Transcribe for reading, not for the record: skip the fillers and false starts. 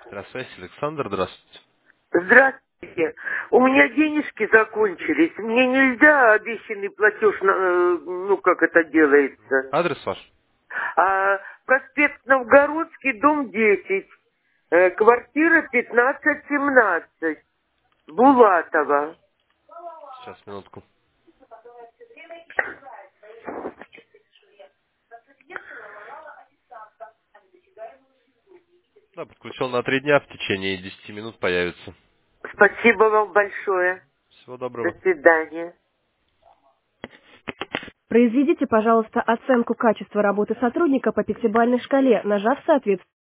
Здравствуйте, Александр, здравствуйте. Здравствуйте. У меня денежки закончились. Мне нельзя обещанный платеж, ну как это делается. Адрес ваш? Проспект Новгородский, дом 10, квартира 1517, Булатова. Сейчас, минутку. Да, подключил на 3 дня, в течение 10 минут появится. Спасибо вам большое. Всего До доброго. свидания. Произведите, пожалуйста, оценку качества работы сотрудника по пятибалльной шкале, нажав соответствующий